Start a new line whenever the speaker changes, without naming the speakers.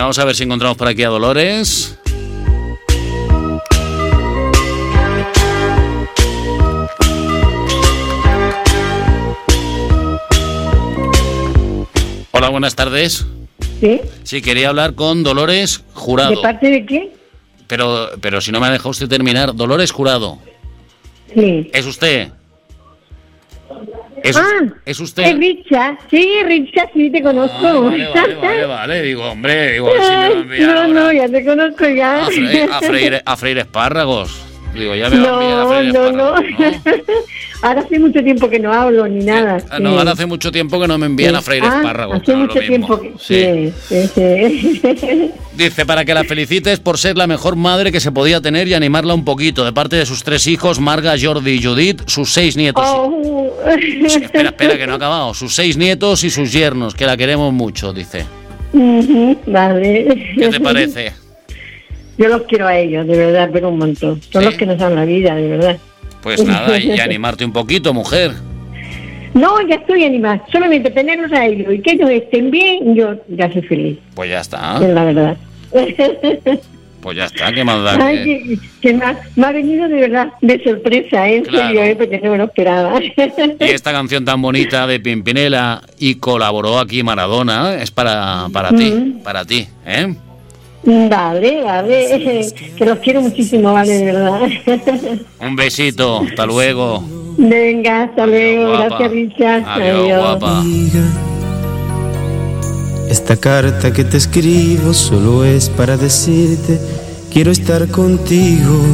Vamos a ver si encontramos por aquí a Dolores. Hola, buenas tardes.
¿Sí?
Sí, quería hablar con Dolores Jurado.
¿De parte de quién?
Pero si no me ha dejado usted terminar. Dolores Jurado.
Sí.
¿Es usted? ¿Es usted?
Es Richa. Sí, Richa, sí, te conozco.
Vale. Digo, a ver si me va a enviar ahora
No, ya te conozco ya.
a freír espárragos. Digo, ya me va a enviar a freír espárragos. No.
Ahora hace mucho tiempo que no hablo ni nada.
No, ahora hace mucho tiempo que no me envían a freír espárragos.
Hace mucho tiempo que... Sí.
Dice, para que la felicites por ser la mejor madre que se podía tener y animarla un poquito, de parte de sus 3 hijos, Marga, Jordi y Judith, sus 6 nietos. Espera, que no ha acabado. Sus 6 nietos y sus yernos, que la queremos mucho, dice.
Vale.
¿Qué te parece?
Yo los quiero a ellos, de verdad, pero un montón. Son los que nos dan la vida, de verdad.
Pues nada, y animarte un poquito, mujer.
No, ya estoy animada. Solamente tenerlos a ellos y que ellos estén bien, yo ya soy feliz.
Pues ya está.
Es la verdad.
Pues ya está, ¿qué más da?
Ay, que me ha venido de verdad de sorpresa, en serio, porque no me lo esperaba.
Y esta canción tan bonita de Pimpinela, y colaboró aquí Maradona, es para ti, ¿eh?
Vale, que los quiero muchísimo, vale, de verdad.
Un besito, hasta luego.
Venga, hasta luego,
guapa.
gracias Richard.
Adiós, guapa.
Esta carta que te escribo solo es para decirte, quiero estar contigo.